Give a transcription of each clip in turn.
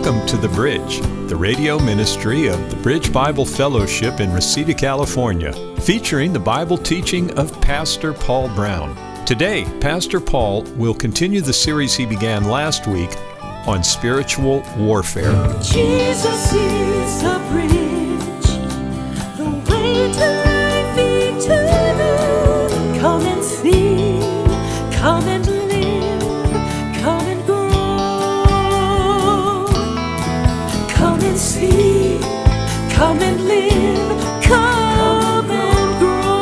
Welcome to The Bridge, the radio ministry of the Bridge Bible Fellowship in Reseda, California, featuring the Bible teaching of Pastor Paul Brown. Today, Pastor Paul will continue the series he began last week on spiritual warfare. Jesus is the bridge, the way to life eternal. Come and see, come and live, come and grow. Come and see, come and live, come and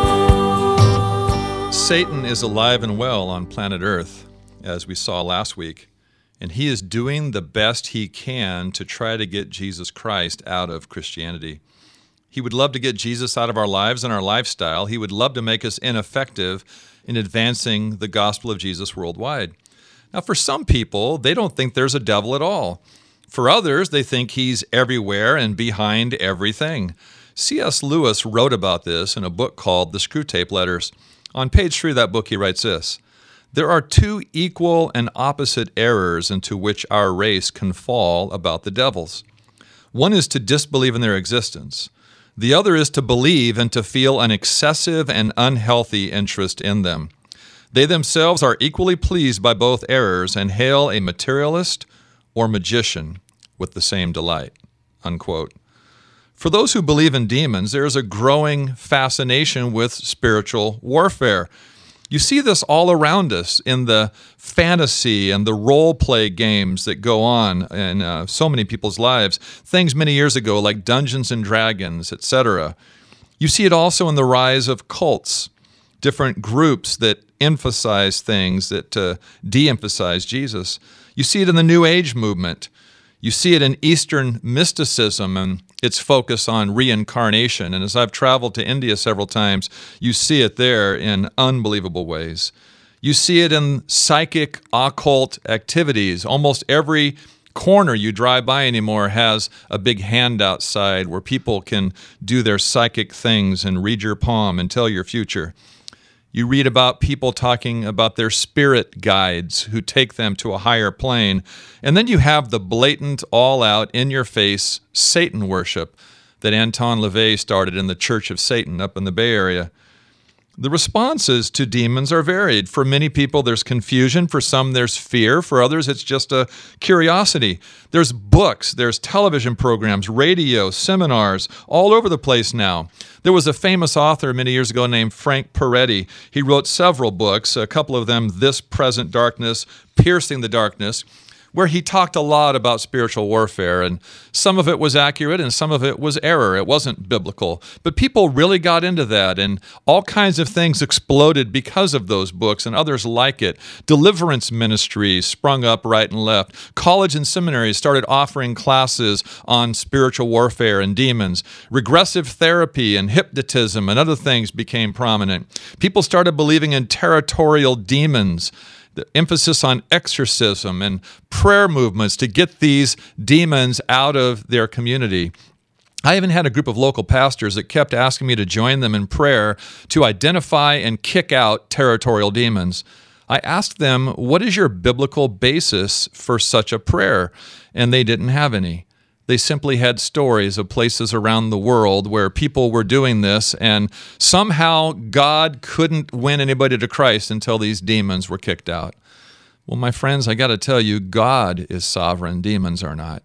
grow. Satan is alive and well on planet Earth, as we saw last week. And he is doing the best he can to try to get Jesus Christ out of Christianity. He would love to get Jesus out of our lives and our lifestyle. He would love to make us ineffective in advancing the gospel of Jesus worldwide. Now, for some people, they don't think there's a devil at all. For others, they think he's everywhere and behind everything. C.S. Lewis wrote about this in a book called The Screwtape Letters. On page 3 of that book, he writes this: "There are two equal and opposite errors into which our race can fall about the devils. One is to disbelieve in their existence. The other is to believe and to feel an excessive and unhealthy interest in them. They themselves are equally pleased by both errors and hail a materialist or magician with the same delight." Unquote. For those who believe in demons, there is a growing fascination with spiritual warfare. You see this all around us in the fantasy and the role-play games that go on in so many people's lives. Things many years ago like Dungeons and Dragons, etc. You see it also in the rise of cults, different groups that emphasize things that de-emphasize Jesus. You see it in the New Age movement. You see it in Eastern mysticism and its focus on reincarnation. And as I've traveled to India several times, you see it there in unbelievable ways. You see it in psychic occult activities. Almost every corner you drive by anymore has a big hand outside where people can do their psychic things and read your palm and tell your future. You read about people talking about their spirit guides who take them to a higher plane. And then you have the blatant, all-out, in-your-face Satan worship that Anton LaVey started in the Church of Satan up in the Bay Area. The responses to demons are varied. For many people, there's confusion. For some, there's fear. For others, it's just a curiosity. There's books, there's television programs, radio, seminars, all over the place now. There was a famous author many years ago named Frank Peretti. He wrote several books, a couple of them, This Present Darkness, Piercing the Darkness, where he talked a lot about spiritual warfare, and some of it was accurate and some of it was error. It wasn't biblical. But people really got into that, and all kinds of things exploded because of those books and others like it. Deliverance ministries sprung up right and left. College and seminaries started offering classes on spiritual warfare and demons. Regressive therapy and hypnotism and other things became prominent. People started believing in territorial demons, the emphasis on exorcism and prayer movements to get these demons out of their community. I even had a group of local pastors that kept asking me to join them in prayer to identify and kick out territorial demons. I asked them, what is your biblical basis for such a prayer? And they didn't have any. They simply had stories of places around the world where people were doing this, and somehow God couldn't win anybody to Christ until these demons were kicked out. Well, my friends, I got to tell you, God is sovereign. Demons are not.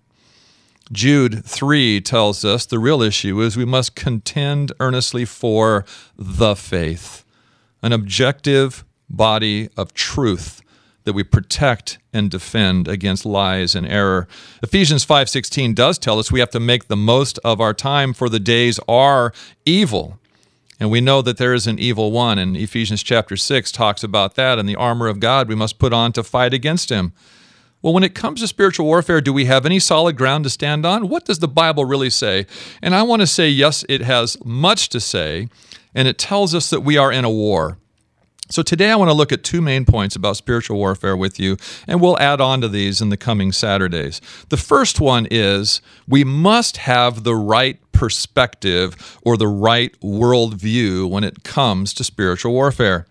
Jude 3 tells us the real issue is we must contend earnestly for the faith, an objective body of truth that we protect and defend against lies and error. Ephesians 5:16 does tell us we have to make the most of our time, for the days are evil. And we know that there is an evil one, and Ephesians chapter 6 talks about that, and the armor of God we must put on to fight against him. Well, when it comes to spiritual warfare, do we have any solid ground to stand on? What does the Bible really say? And I want to say, yes, it has much to say, and it tells us that we are in a war. So today I want to look at two main points about spiritual warfare with you, and we'll add on to these in the coming Saturdays. The first one is we must have the right perspective or the right worldview when it comes to spiritual warfare.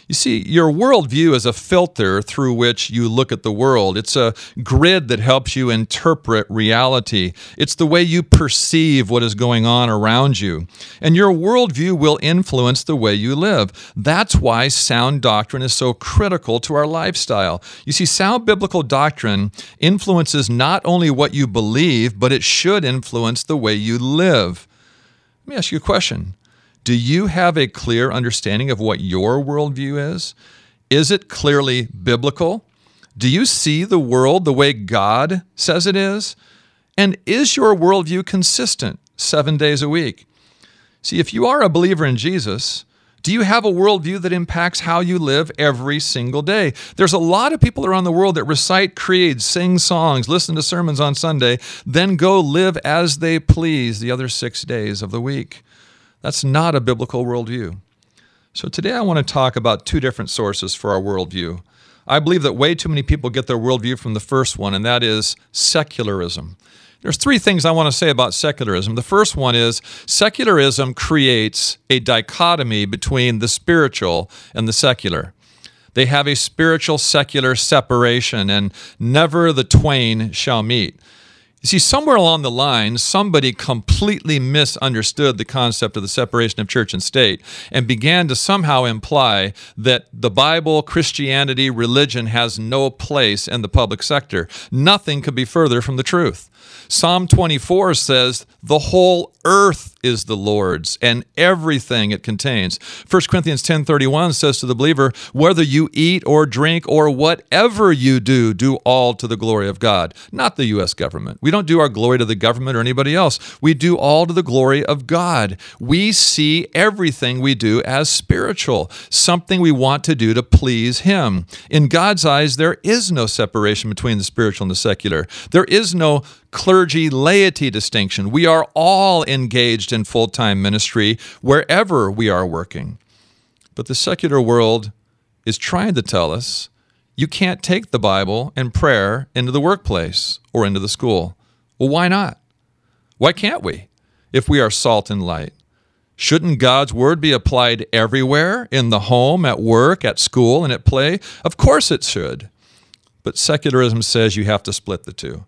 You see, your worldview is a filter through which you look at the world. It's a grid that helps you interpret reality. It's the way you perceive what is going on around you. And your worldview will influence the way you live. That's why sound doctrine is so critical to our lifestyle. You see, sound biblical doctrine influences not only what you believe, but it should influence the way you live. Let me ask you a question. Do you have a clear understanding of what your worldview is? Is it clearly biblical? Do you see the world the way God says it is? And is your worldview consistent 7 days a week? See, if you are a believer in Jesus, do you have a worldview that impacts how you live every single day? There's a lot of people around the world that recite creeds, sing songs, listen to sermons on Sunday, then go live as they please the other 6 days of the week. That's not a biblical worldview. So today I want to talk about two different sources for our worldview. I believe that way too many people get their worldview from the first one, and that is secularism. There's three things I want to say about secularism. The first one is secularism creates a dichotomy between the spiritual and the secular. They have a spiritual-secular separation, and never the twain shall meet. You see, somewhere along the line, somebody completely misunderstood the concept of the separation of church and state and began to somehow imply that the Bible, Christianity, religion has no place in the public sector. Nothing could be further from the truth. Psalm 24 says, "The whole earth is the Lord's and everything it contains." 1 Corinthians 10:31 says to the believer, "Whether you eat or drink or whatever you do, do all to the glory of God." Not the U.S. government. We don't do our glory to the government or anybody else. We do all to the glory of God. We see everything we do as spiritual, something we want to do to please Him. In God's eyes, there is no separation between the spiritual and the secular. There is no clergy-laity distinction. We are all engaged in full-time ministry wherever we are working. But the secular world is trying to tell us you can't take the Bible and prayer into the workplace or into the school. Well, why not? Why can't we if we are salt and light? Shouldn't God's word be applied everywhere, in the home, at work, at school, and at play? Of course it should. But secularism says you have to split the two.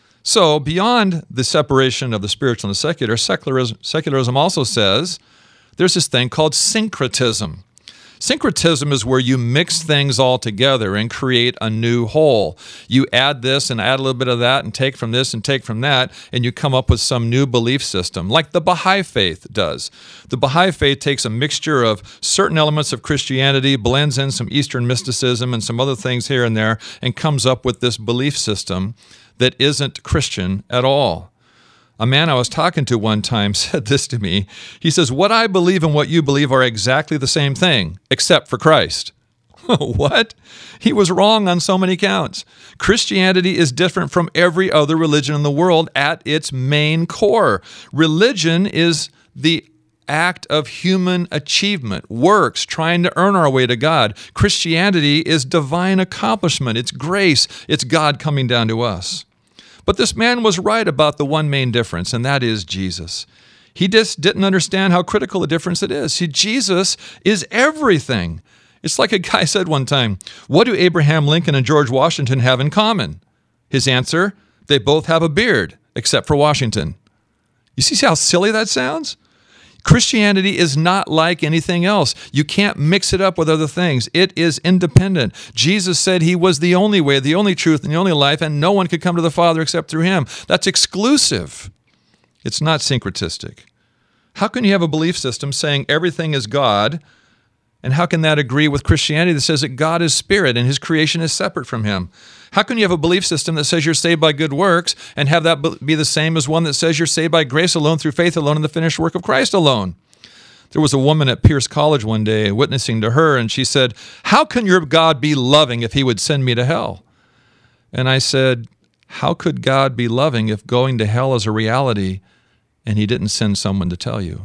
So beyond the separation of the spiritual and the secular, secularism also says there's this thing called syncretism. Syncretism is where you mix things all together and create a new whole. You add this and add a little bit of that and take from this and take from that, and you come up with some new belief system, like the Baha'i faith does. The Baha'i faith takes a mixture of certain elements of Christianity, blends in some Eastern mysticism and some other things here and there, and comes up with this belief system that isn't Christian at all. A man I was talking to one time said this to me. He says, "What I believe and what you believe are exactly the same thing, except for Christ." What? He was wrong on so many counts. Christianity is different from every other religion in the world at its main core. Religion is the act of human achievement, works, trying to earn our way to God. Christianity is divine accomplishment. It's grace. It's God coming down to us. But this man was right about the one main difference, and that is Jesus. He just didn't understand how critical a difference it is. See, Jesus is everything. It's like a guy said one time, "What do Abraham Lincoln and George Washington have in common?" His answer, "They both have a beard, except for Washington." You see how silly that sounds? Christianity is not like anything else. You can't mix it up with other things. It is independent. Jesus said He was the only way, the only truth, and the only life, and no one could come to the Father except through Him. That's exclusive. It's not syncretistic. How can you have a belief system saying everything is God, and how can that agree with Christianity that says that God is spirit and His creation is separate from Him? How can you have a belief system that says you're saved by good works and have that be the same as one that says you're saved by grace alone, through faith alone, in the finished work of Christ alone? There was a woman at Pierce College one day witnessing to her, and she said, "How can your God be loving if He would send me to hell?" And I said, how could God be loving if going to hell is a reality and He didn't send someone to tell you?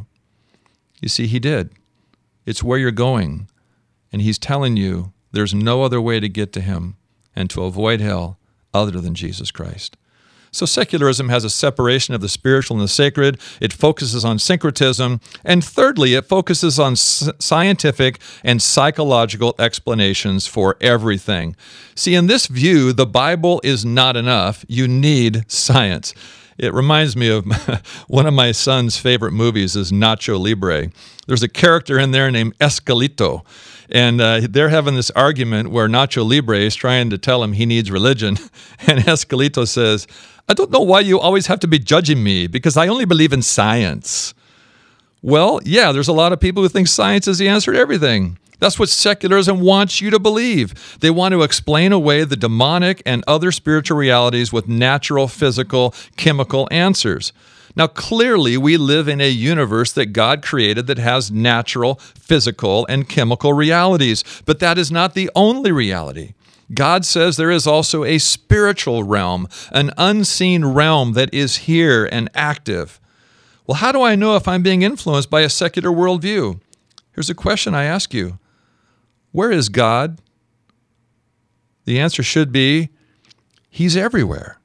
You see, He did. It's where you're going, and He's telling you there's no other way to get to Him and to avoid hell other than Jesus Christ. So secularism has a separation of the spiritual and the sacred. It focuses on syncretism. And thirdly, it focuses on scientific and psychological explanations for everything. See, in this view, the Bible is not enough. You need science. It reminds me of one of my son's favorite movies is Nacho Libre. There's a character in there named Escalito. And they're having this argument where Nacho Libre is trying to tell him he needs religion. And Escalito says, I don't know why you always have to be judging me, because I only believe in science. Well, yeah, there's a lot of people who think science is the answer to everything. That's what secularism wants you to believe. They want to explain away the demonic and other spiritual realities with natural, physical, chemical answers. Now, clearly, we live in a universe that God created that has natural, physical, and chemical realities, but that is not the only reality. God says there is also a spiritual realm, an unseen realm that is here and active. Well, how do I know if I'm being influenced by a secular worldview? Here's a question I ask you. Where is God? The answer should be, He's everywhere.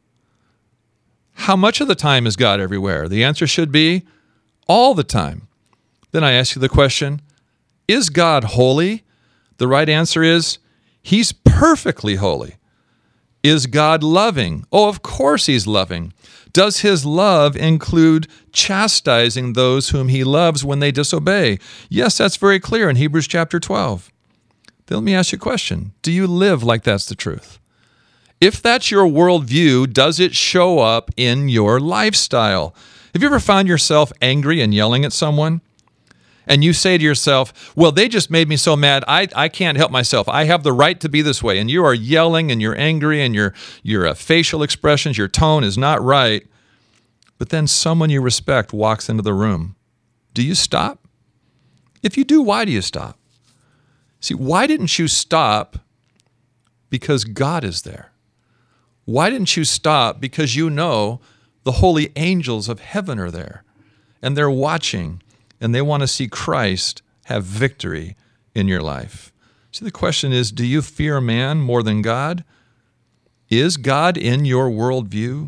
How much of the time is God everywhere? The answer should be, all the time. Then I ask you the question, is God holy? The right answer is, He's perfectly holy. Is God loving? Oh, of course He's loving. Does His love include chastising those whom He loves when they disobey? Yes, that's very clear in Hebrews chapter 12. Then let me ask you a question. Do you live like that's the truth? If that's your worldview, does it show up in your lifestyle? Have you ever found yourself angry and yelling at someone? And you say to yourself, well, they just made me so mad, I can't help myself. I have the right to be this way. And you are yelling and you're angry and your facial expressions, your tone is not right. But then someone you respect walks into the room. Do you stop? If you do, why do you stop? See, why didn't you stop? Because God is there. Why didn't you stop? Because you know the holy angels of heaven are there. And they're watching. And they want to see Christ have victory in your life. See, the question is, do you fear man more than God? Is God in your worldview?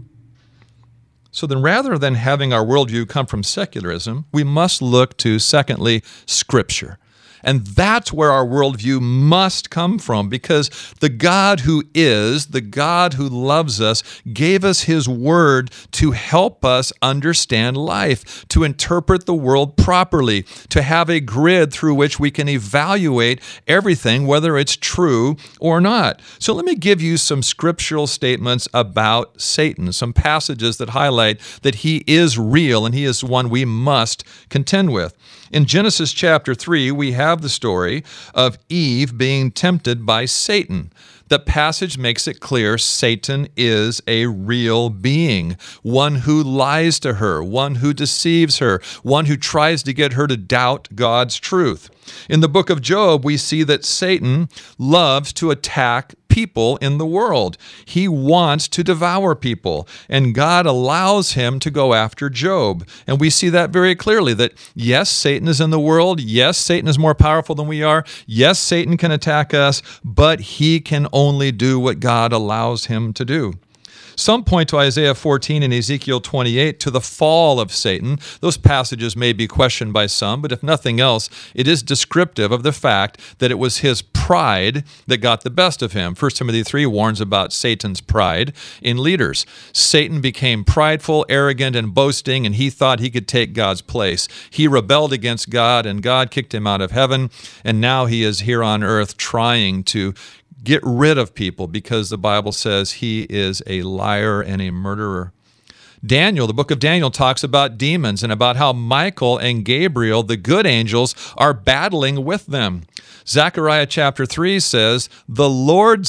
So then rather than having our worldview come from secularism, we must look to, secondly, Scripture. And that's where our worldview must come from, because the God who is, the God who loves us, gave us His Word to help us understand life, to interpret the world properly, to have a grid through which we can evaluate everything, whether it's true or not. So let me give you some scriptural statements about Satan, some passages that highlight that he is real and he is one we must contend with. In Genesis chapter 3, we have the story of Eve being tempted by Satan. The passage makes it clear Satan is a real being, one who lies to her, one who deceives her, one who tries to get her to doubt God's truth. In the book of Job, we see that Satan loves to attack people in the world. He wants to devour people, and God allows him to go after Job. And we see that very clearly, that yes, Satan is in the world. Yes, Satan is more powerful than we are. Yes, Satan can attack us, but he can only do what God allows him to do. Some point to Isaiah 14 and Ezekiel 28 to the fall of Satan. Those passages may be questioned by some, but if nothing else, it is descriptive of the fact that it was his pride that got the best of him. 1 Timothy 3 warns about Satan's pride in leaders. Satan became prideful, arrogant, and boasting, and he thought he could take God's place. He rebelled against God, and God kicked him out of heaven, and now he is here on earth trying to get rid of people, because the Bible says he is a liar and a murderer. Daniel, the book of Daniel, talks about demons and about how Michael and Gabriel, the good angels, are battling with them. Zechariah chapter 3 says, the Lord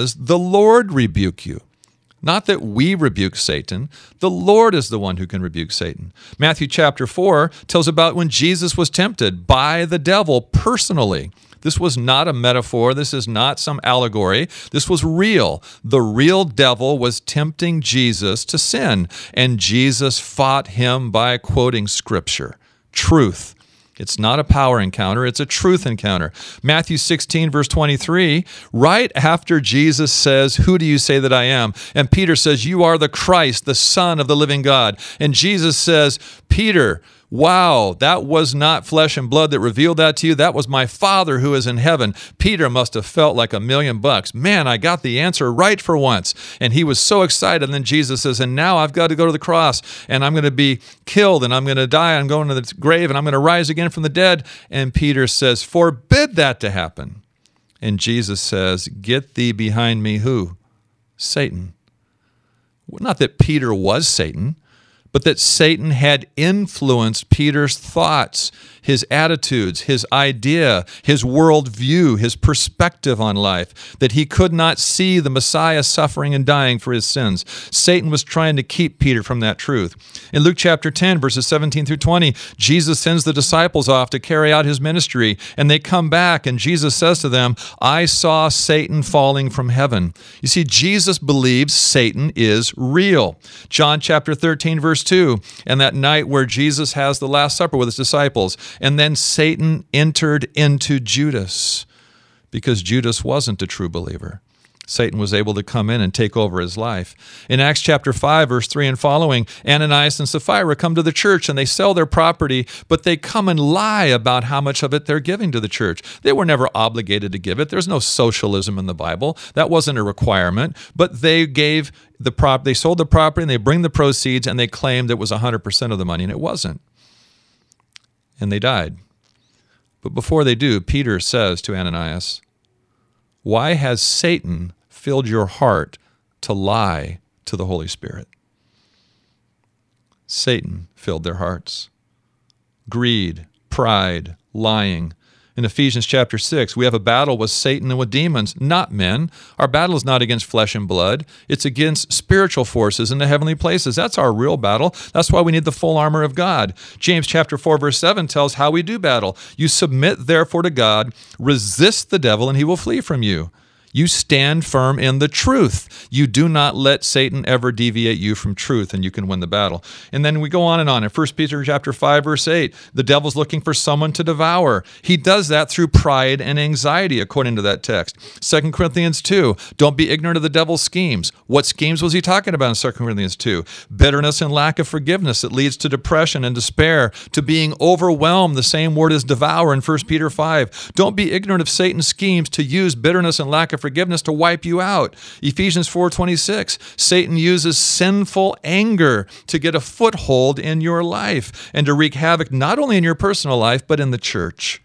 rebuke you. Not that we rebuke Satan. The Lord is the one who can rebuke Satan. Matthew chapter 4 tells about when Jesus was tempted by the devil personally. This was not a metaphor. This is not some allegory. This was real. The real devil was tempting Jesus to sin, and Jesus fought him by quoting Scripture, truth. It's not a power encounter, it's a truth encounter. Matthew 16, verse 23, right after Jesus says, "Who do you say that I am?" And Peter says, "You are the Christ, the Son of the living God." And Jesus says, "Peter, wow, that was not flesh and blood that revealed that to you. That was my Father who is in heaven." Peter must have felt like $1,000,000. Man, I got the answer right for once. And he was so excited. And then Jesus says, "And now I've got to go to the cross, and I'm going to be killed, and I'm going to die. I'm going to the grave, and I'm going to rise again from the dead." And Peter says, "Forbid that to happen." And Jesus says, "Get thee behind me," who? Satan. Not that Peter was Satan, but that Satan had influenced Peter's thoughts, his attitudes, his idea, his worldview, his perspective on life, that he could not see the Messiah suffering and dying for his sins. Satan was trying to keep Peter from that truth. In Luke chapter 10, verses 17 through 20, Jesus sends the disciples off to carry out his ministry, and they come back, and Jesus says to them, "I saw Satan falling from heaven." You see, Jesus believes Satan is real. John chapter 13, verse 2, and that night where Jesus has the Last Supper with his disciples, and then Satan entered into Judas because Judas wasn't a true believer. Satan was able to come in and take over his life. In Acts chapter 5, verse 3 and following, Ananias and Sapphira come to the church and they sell their property, but they come and lie about how much of it they're giving to the church. They were never obligated to give it. There's no socialism in the Bible. That wasn't a requirement, but they gave they sold the property and they bring the proceeds and they claimed it was 100% of the money, and it wasn't. And they died. But before they do, Peter says to Ananias, "Why has Satan filled your heart to lie to the Holy Spirit?" Satan filled their hearts. Greed, pride, lying. In Ephesians chapter 6, we have a battle with Satan and with demons, not men. Our battle is not against flesh and blood. It's against spiritual forces in the heavenly places. That's our real battle. That's why we need the full armor of God. James chapter 4, verse 7 tells how we do battle. "You submit therefore to God, resist the devil, and he will flee from you. You stand firm in the truth. You do not let Satan ever deviate you from truth, and you can win the battle." And then we go on and on. In 1 Peter chapter 5, verse 8, the devil's looking for someone to devour. He does that through pride and anxiety, according to that text. 2 Corinthians 2, don't be ignorant of the devil's schemes. What schemes was he talking about in 2 Corinthians 2? Bitterness and lack of forgiveness that leads to depression and despair, to being overwhelmed. The same word as devour in 1 Peter 5. Don't be ignorant of Satan's schemes to use bitterness and lack of forgiveness to wipe you out. Ephesians 4:26, Satan uses sinful anger to get a foothold in your life and to wreak havoc not only in your personal life, but in the church.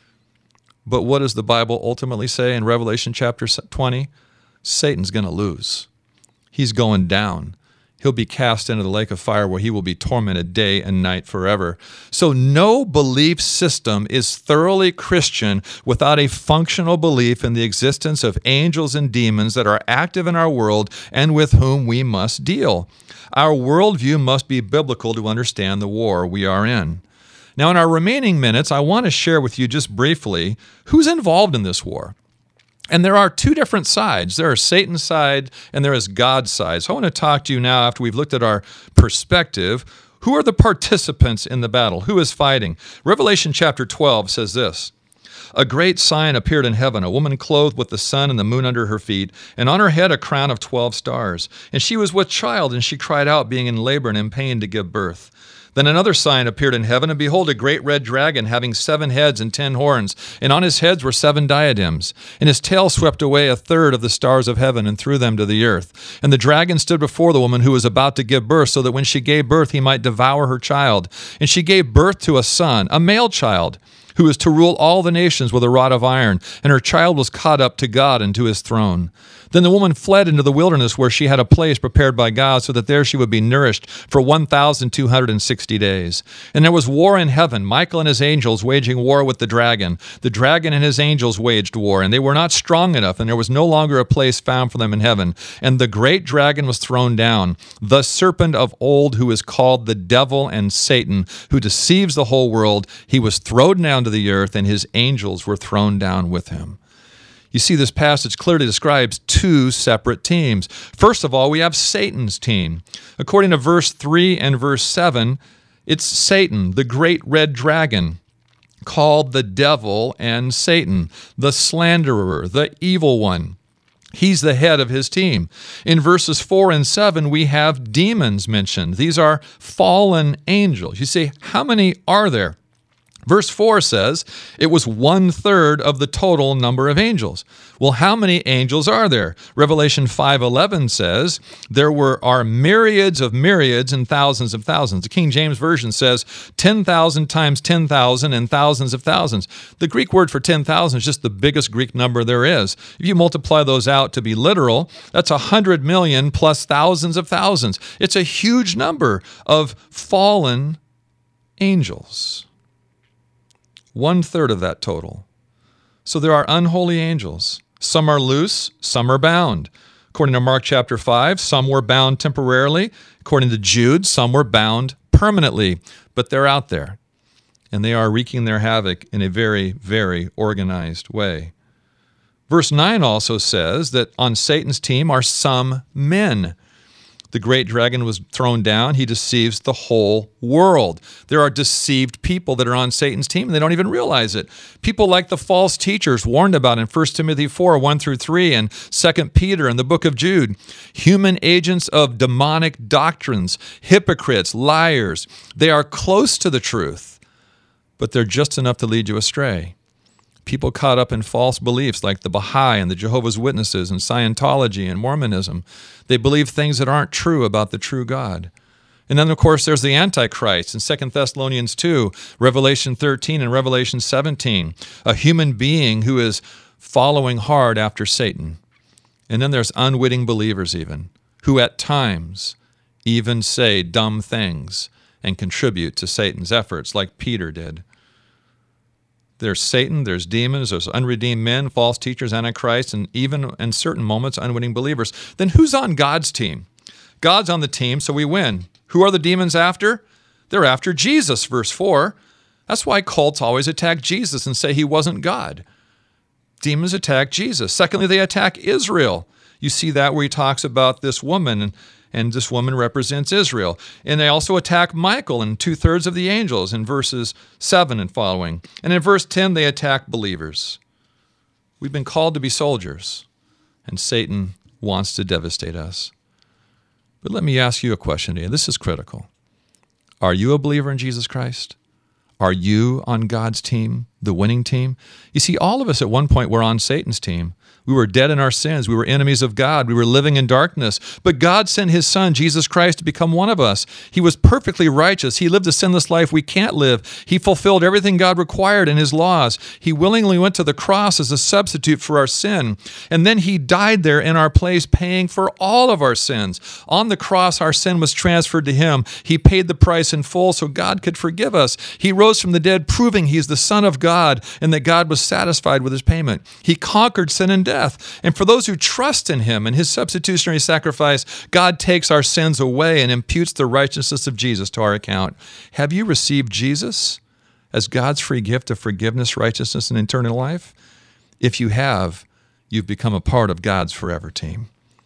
But what does the Bible ultimately say in Revelation chapter 20? Satan's going to lose. He's going down. He'll be cast into the lake of fire where he will be tormented day and night forever. So no belief system is thoroughly Christian without a functional belief in the existence of angels and demons that are active in our world and with whom we must deal. Our worldview must be biblical to understand the war we are in. Now, in our remaining minutes, I want to share with you just briefly who's involved in this war. And there are two different sides. There is Satan's side and there is God's side. So I want to talk to you now, after we've looked at our perspective, who are the participants in the battle? Who is fighting? Revelation chapter 12 says this: "A great sign appeared in heaven, a woman clothed with the sun and the moon under her feet, and on her head a crown of 12 stars. And she was with child, and she cried out, being in labor and in pain to give birth. Then another sign appeared in heaven, and behold, a great red dragon, having 7 heads and 10 horns, and on his heads were 7 diadems. And his tail swept away 1/3 of the stars of heaven and threw them to the earth. And the dragon stood before the woman who was about to give birth, so that when she gave birth, he might devour her child. And she gave birth to a son, a male child, who is to rule all the nations with a rod of iron, and her child was caught up to God and to his throne. Then the woman fled into the wilderness, where she had a place prepared by God, so that there she would be nourished for 1,260 days. And there was war in heaven, Michael and his angels waging war with the dragon. The dragon and his angels waged war, and they were not strong enough, and there was no longer a place found for them in heaven. And the great dragon was thrown down, the serpent of old, who is called the devil and Satan, who deceives the whole world. He was thrown down to the earth, and his angels were thrown down with him." You see, this passage clearly describes two separate teams. First of all, we have Satan's team. According to verse 3 and verse 7, it's Satan, the great red dragon. called the devil and Satan, the slanderer, the evil one. He's the head of his team. In verses 4 and 7, we have demons mentioned. These are fallen angels. You say, how many are there? Verse 4 says it was 1/3 of the total number of angels. Well, how many angels are there? Revelation 5:11 says there are myriads of myriads and thousands of thousands. The King James Version says 10,000 times 10,000 and thousands of thousands. The Greek word for 10,000 is just the biggest Greek number there is. If you multiply those out to be literal, that's 100 million plus thousands of thousands. It's a huge number of fallen angels. 1/3 of that total. So there are unholy angels. Some are loose, some are bound. According to Mark chapter 5, some were bound temporarily. According to Jude, some were bound permanently. But they're out there, and they are wreaking their havoc in a very, very organized way. Verse 9 also says that on Satan's team are some men. The great dragon was thrown down. He deceives the whole world. There are deceived people that are on Satan's team, and they don't even realize it. People like the false teachers warned about in 1 Timothy 4, 1-3, and 2 Peter and the book of Jude. Human agents of demonic doctrines, hypocrites, liars. They are close to the truth, but they're just enough to lead you astray. People caught up in false beliefs like the Baha'i and the Jehovah's Witnesses and Scientology and Mormonism. They believe things that aren't true about the true God. And then, of course, there's the Antichrist in 2 Thessalonians 2, Revelation 13, and Revelation 17, a human being who is following hard after Satan. And then there's unwitting believers even, who at times even say dumb things and contribute to Satan's efforts like Peter did. There's Satan, there's demons, there's unredeemed men, false teachers, Antichrist, and even in certain moments, unwitting believers. Then who's on God's team? God's on the team, so we win. Who are the demons after? They're after Jesus, verse 4. That's why cults always attack Jesus and say he wasn't God. Demons attack Jesus. Secondly, they attack Israel. You see that where he talks about this woman, and this woman represents Israel. And they also attack Michael and 2/3 of the angels in verses 7 and following. And in verse 10, they attack believers. We've been called to be soldiers, and Satan wants to devastate us. But let me ask you a question today. This is critical. Are you a believer in Jesus Christ? Are you on God's team, the winning team? You see, all of us at one point were on Satan's team. We were dead in our sins. We were enemies of God. We were living in darkness. But God sent his Son, Jesus Christ, to become one of us. He was perfectly righteous. He lived a sinless life we can't live. He fulfilled everything God required in his laws. He willingly went to the cross as a substitute for our sin. And then he died there in our place, paying for all of our sins. On the cross, our sin was transferred to him. He paid the price in full so God could forgive us. He rose from the dead, proving he's the Son of God and that God was satisfied with his payment. He conquered sin and death. And for those who trust in him and his substitutionary sacrifice, God takes our sins away and imputes the righteousness of Jesus to our account. Have you received Jesus as God's free gift of forgiveness, righteousness, and eternal life? If you have, you've become a part of God's forever team.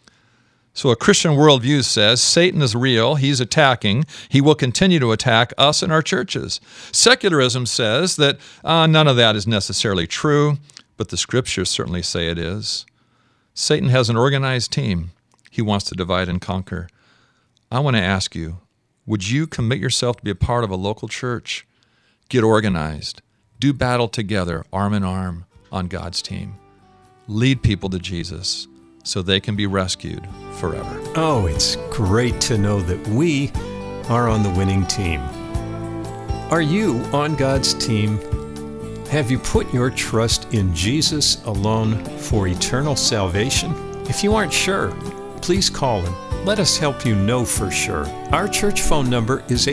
So a Christian worldview says Satan is real, he's attacking, he will continue to attack us and our churches. Secularism says that none of that is necessarily true, but the scriptures certainly say it is. Satan has an organized team. He wants to divide and conquer. I want to ask you, would you commit yourself to be a part of a local church? Get organized. Do battle together, arm in arm, on God's team. Lead people to Jesus so they can be rescued forever. Oh, it's great to know that we are on the winning team. Are you on God's team? Have you put your trust in Jesus alone for eternal salvation? If you aren't sure, please call and let us help you know for sure. Our church phone number is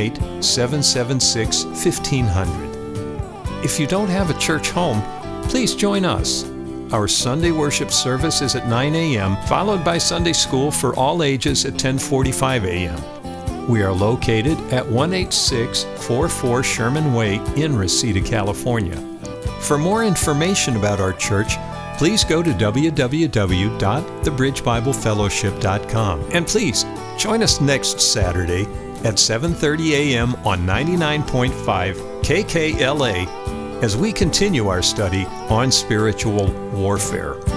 818-776-1500. If you don't have a church home, please join us. Our Sunday worship service is at 9 a.m., followed by Sunday school for all ages at 10:45 a.m. We are located at 18644 Sherman Way in Reseda, California. For more information about our church, please go to www.thebridgebiblefellowship.com. And please join us next Saturday at 7:30 a.m. on 99.5 KKLA as we continue our study on spiritual warfare.